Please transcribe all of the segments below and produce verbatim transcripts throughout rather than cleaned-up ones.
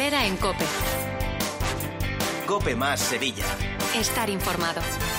Herrera en COPE. COPE más Sevilla. Estar informado.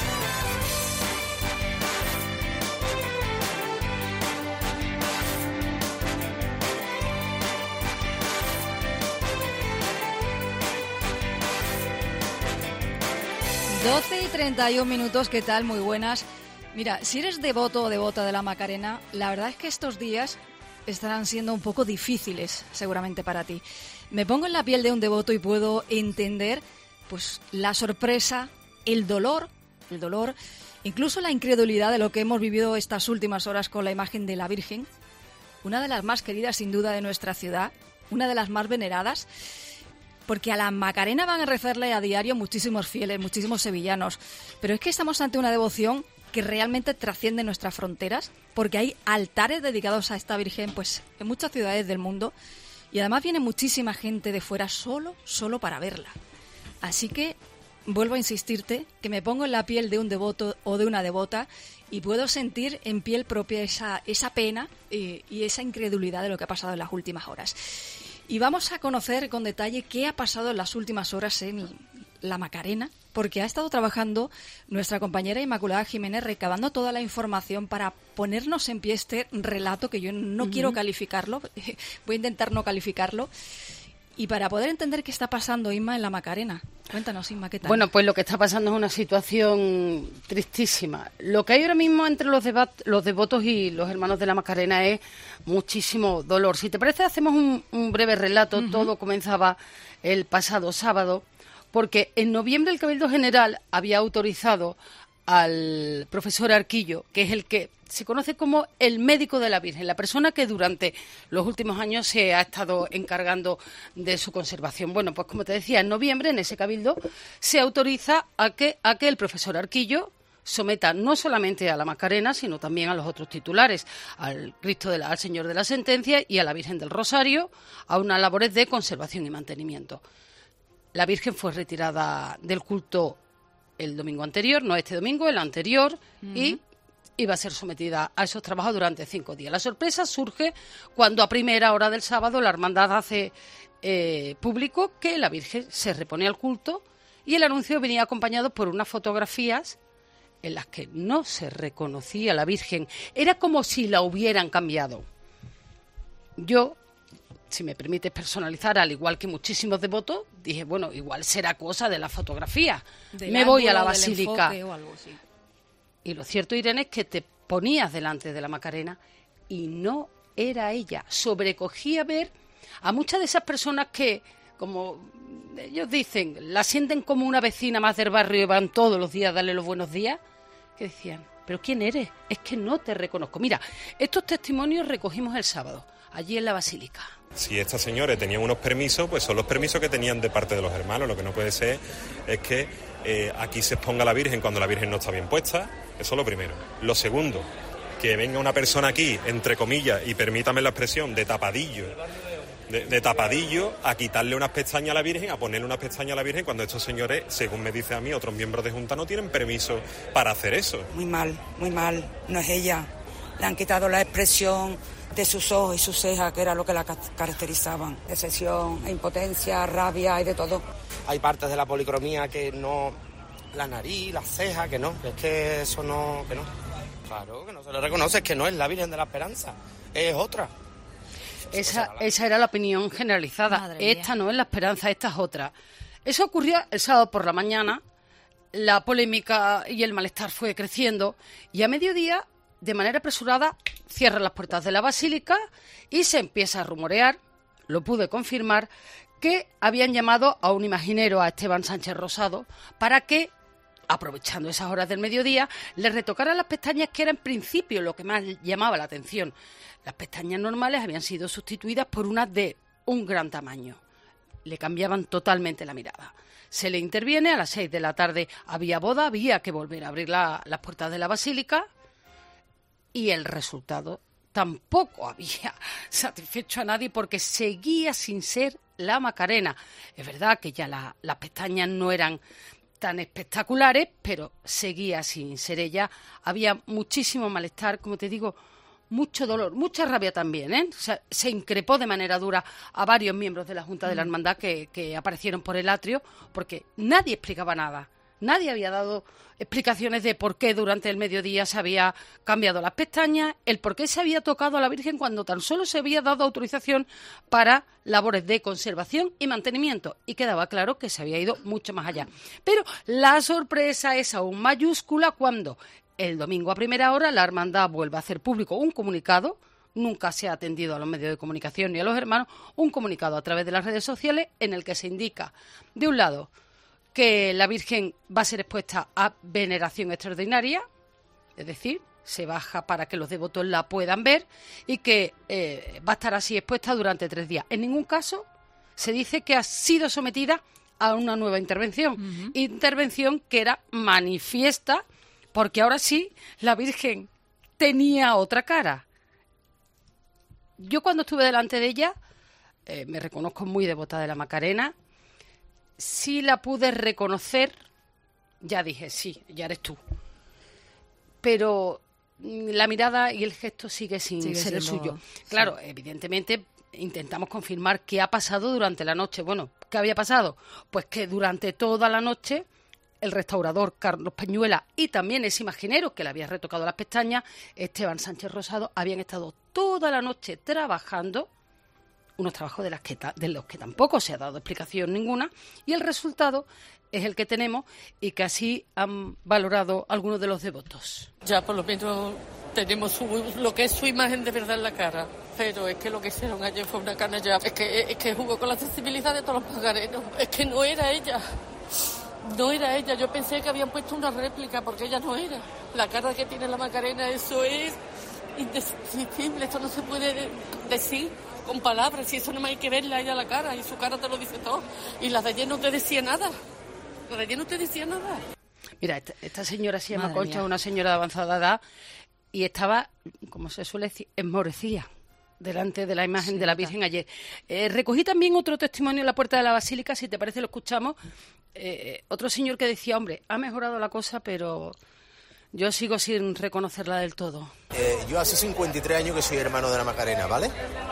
doce y treinta y un minutos, ¿qué tal? Muy buenas. Mira, si eres devoto o devota de la Macarena, la verdad es que estos días estarán siendo un poco difíciles, seguramente para ti. Me pongo en la piel de un devoto y puedo entender, pues, la sorpresa, el dolor, el dolor, incluso la incredulidad de lo que hemos vivido estas últimas horas con la imagen de la Virgen, una de las más queridas, sin duda, de nuestra ciudad, una de las más veneradas. Porque a la Macarena van a rezarle a diario muchísimos fieles, muchísimos sevillanos. Pero es que estamos ante una devoción que realmente trasciende nuestras fronteras, porque hay altares dedicados a esta Virgen, pues, en muchas ciudades del mundo. Y además viene muchísima gente de fuera solo, solo para verla. Así que vuelvo a insistirte que me pongo en la piel de un devoto o de una devota y puedo sentir en piel propia esa, esa pena y, y esa incredulidad de lo que ha pasado en las últimas horas. Y vamos a conocer con detalle qué ha pasado en las últimas horas en la Macarena, porque ha estado trabajando nuestra compañera Inmaculada Jiménez recabando toda la información para ponernos en pie este relato, que yo no uh-huh. quiero calificarlo, voy a intentar no calificarlo, y para poder entender qué está pasando, Inma, en la Macarena. Cuéntanos, Inma, ¿qué tal? Bueno, pues lo que está pasando es una situación tristísima. Lo que hay ahora mismo entre los, debat- los devotos y los hermanos de la Macarena es muchísimo dolor. Si te parece, hacemos un, un breve relato. Uh-huh. Todo comenzaba el pasado sábado, porque en noviembre el Cabildo General había autorizado al profesor Arquillo, que es el que se conoce como el médico de la Virgen, la persona que durante los últimos años se ha estado encargando de su conservación. Bueno, pues como te decía, en noviembre en ese cabildo se autoriza a que, a que el profesor Arquillo someta no solamente a la Macarena, sino también a los otros titulares, al Cristo de la, al Señor de la Sentencia y a la Virgen del Rosario, a unas labores de conservación y mantenimiento. La Virgen fue retirada del culto el domingo anterior, no este domingo, el anterior, uh-huh. y iba a ser sometida a esos trabajos durante cinco días. La sorpresa surge cuando a primera hora del sábado la hermandad hace eh, público que la Virgen se repone al culto y el anuncio venía acompañado por unas fotografías en las que no se reconocía a la Virgen. Era como si la hubieran cambiado. Yo, si me permites personalizar, al igual que muchísimos devotos, dije, bueno, igual será cosa de la fotografía. Me voy a la basílica. O algo así. Y lo cierto, Irene, es que te ponías delante de la Macarena y no era ella. Sobrecogía ver a muchas de esas personas que, como ellos dicen, la sienten como una vecina más del barrio y van todos los días a darle los buenos días, que decían, ¿pero quién eres? Es que no te reconozco. Mira, estos testimonios recogimos el sábado, allí en la basílica. Si estas señores tenían unos permisos, pues son los permisos que tenían de parte de los hermanos. Lo que no puede ser es que eh, aquí se exponga la Virgen cuando la Virgen no está bien puesta. Eso es lo primero. Lo segundo, que venga una persona aquí, entre comillas, y permítame la expresión, de tapadillo, de, de tapadillo, a quitarle unas pestañas a la Virgen, a ponerle unas pestañas a la Virgen, cuando estos señores, según me dice a mí, otros miembros de Junta no tienen permiso para hacer eso. Muy mal, muy mal. No es ella. Le han quitado la expresión de sus ojos y sus cejas, que era lo que la caracterizaban. Decepción, impotencia, rabia y de todo. Hay partes de la policromía que no... La nariz, las cejas, que no. Es que eso no... que no. Claro, que no se le reconoce, es que no es la Virgen de la Esperanza. Es otra. Esa, esa era la opinión generalizada. Madre esta mía. no es la Esperanza, esta es otra. Eso ocurrió el sábado por la mañana. La polémica y el malestar fue creciendo. Y a mediodía, de manera apresurada, cierran las puertas de la basílica y se empieza a rumorear, lo pude confirmar, que habían llamado a un imaginero, a Esteban Sánchez Rosado, para que, aprovechando esas horas del mediodía, le retocara las pestañas, que era en principio lo que más llamaba la atención. Las pestañas normales habían sido sustituidas por unas de un gran tamaño. Le cambiaban totalmente la mirada. Se le interviene, a las seis de la tarde había boda, había que volver a abrir la, las puertas de la basílica, y el resultado tampoco había satisfecho a nadie, porque seguía sin ser la Macarena. Es verdad que ya la, las pestañas no eran tan espectaculares, pero seguía sin ser ella. Había muchísimo malestar, como te digo, mucho dolor, mucha rabia también, ¿eh? O sea, se increpó de manera dura a varios miembros de la Junta de la Hermandad que, que aparecieron por el atrio, porque nadie explicaba nada. Nadie había dado explicaciones de por qué durante el mediodía se había cambiado las pestañas, el por qué se había tocado a la Virgen cuando tan solo se había dado autorización para labores de conservación y mantenimiento. Y quedaba claro que se había ido mucho más allá. Pero la sorpresa es aún mayúscula cuando el domingo a primera hora la hermandad vuelve a hacer público un comunicado. Nunca se ha atendido a los medios de comunicación ni a los hermanos. Un comunicado a través de las redes sociales en el que se indica, de un lado, que la Virgen va a ser expuesta a veneración extraordinaria, es decir, se baja para que los devotos la puedan ver, y que eh, va a estar así expuesta durante tres días. En ningún caso se dice que ha sido sometida a una nueva intervención, uh-huh. intervención que era manifiesta, porque ahora sí la Virgen tenía otra cara. Yo cuando estuve delante de ella, eh, me reconozco muy devota de la Macarena. Sí la pude reconocer, ya dije, sí, ya eres tú. Pero la mirada y el gesto sigue sin sigue ser siendo, el suyo. Claro, sí. Evidentemente intentamos confirmar qué ha pasado durante la noche. Bueno, ¿qué había pasado? Pues que durante toda la noche el restaurador Carlos Peñuela y también ese imaginero que le había retocado las pestañas, Esteban Sánchez Rosado, habían estado toda la noche trabajando, unos trabajos de, las que ta- de los que tampoco se ha dado explicación ninguna, y el resultado es el que tenemos y que así han valorado algunos de los devotos. Ya por lo menos tenemos su, lo que es su imagen de verdad en la cara, pero es que lo que hicieron ayer fue una canalla. Es que, es que jugó con la sensibilidad de todos los magarenos. Es que no era ella. No era ella, yo pensé que habían puesto una réplica porque ella no era. La cara que tiene la Macarena, eso es indescriptible, esto no se puede decir con palabras, si eso no hay que verla a ella la cara, y su cara te lo dice todo. Y la de ayer no te decía nada, la de ayer no te decía nada. Mira, esta, esta señora se llama Madre Concha, mía. una señora de avanzada edad, y estaba, como se suele decir, esmorecida delante de la imagen sí, de la Virgen ayer. Eh, recogí también otro testimonio en la puerta de la Basílica, si te parece lo escuchamos. Eh, otro señor que decía, hombre, ha mejorado la cosa, pero yo sigo sin reconocerla del todo. Eh, yo hace cincuenta y tres años que soy hermano de la Macarena, ¿vale?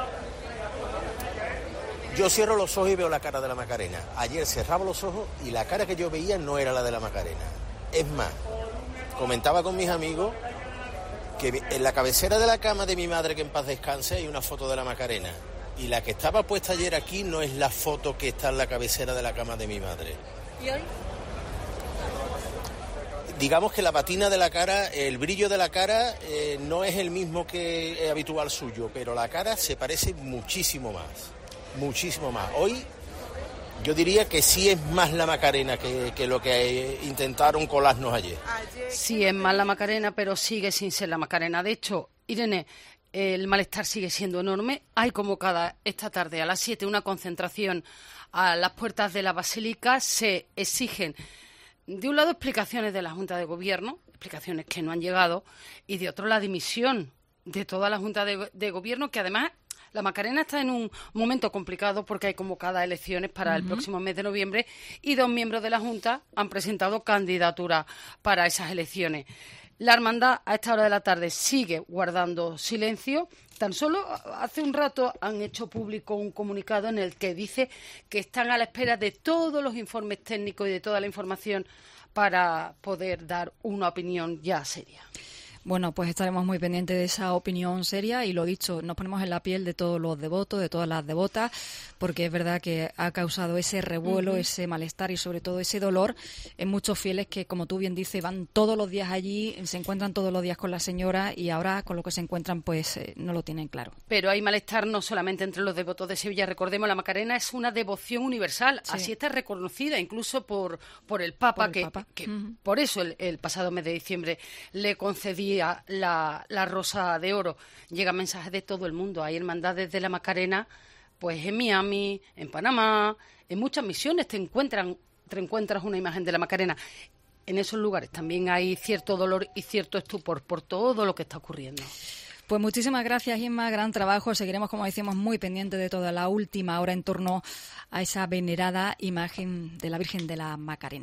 Yo cierro los ojos y veo la cara de la Macarena. Ayer cerraba los ojos y la cara que yo veía no era la de la Macarena. Es más, comentaba con mis amigos que en la cabecera de la cama de mi madre, que en paz descanse, hay una foto de la Macarena. Y la que estaba puesta ayer aquí no es la foto que está en la cabecera de la cama de mi madre. ¿Y hoy? Digamos que la patina de la cara, el brillo de la cara eh, no es el mismo que es habitual suyo, pero la cara se parece muchísimo más, muchísimo más. Hoy yo diría que sí es más la Macarena que, que lo que intentaron colarnos ayer. Sí es más la Macarena, pero sigue sin ser la Macarena. De hecho, Irene, el malestar sigue siendo enorme. Hay convocada esta tarde a las siete una concentración a las puertas de la Basílica. Se exigen, de un lado, explicaciones de la Junta de Gobierno, explicaciones que no han llegado, y de otro, la dimisión de toda la Junta de, de Gobierno, que además la Macarena está en un momento complicado porque hay convocadas elecciones para uh-huh. el próximo mes de noviembre, y dos miembros de la Junta han presentado candidatura para esas elecciones. La hermandad a esta hora de la tarde sigue guardando silencio. Tan solo hace un rato han hecho público un comunicado en el que dice que están a la espera de todos los informes técnicos y de toda la información para poder dar una opinión ya seria. Bueno, pues estaremos muy pendientes de esa opinión seria y lo dicho, nos ponemos en la piel de todos los devotos, de todas las devotas, porque es verdad que ha causado ese revuelo, uh-huh. ese malestar y sobre todo ese dolor en muchos fieles que, como tú bien dices, van todos los días allí, se encuentran todos los días con la señora y ahora con lo que se encuentran pues eh, no lo tienen claro. Pero hay malestar no solamente entre los devotos de Sevilla, recordemos, la Macarena es una devoción universal, sí. así está reconocida incluso por, por el Papa, por el que, Papa. que uh-huh. por eso el, el pasado mes de diciembre le concedía La, la rosa de oro. Llegan mensajes de todo el mundo. Hay hermandades de la Macarena, pues en Miami, en Panamá, en muchas misiones te encuentran, te encuentras una imagen de la Macarena. En esos lugares también hay cierto dolor y cierto estupor por todo lo que está ocurriendo. Pues muchísimas gracias, Inma, gran trabajo. Seguiremos, como decimos, muy pendientes de toda la última hora en torno a esa venerada imagen de la Virgen de la Macarena.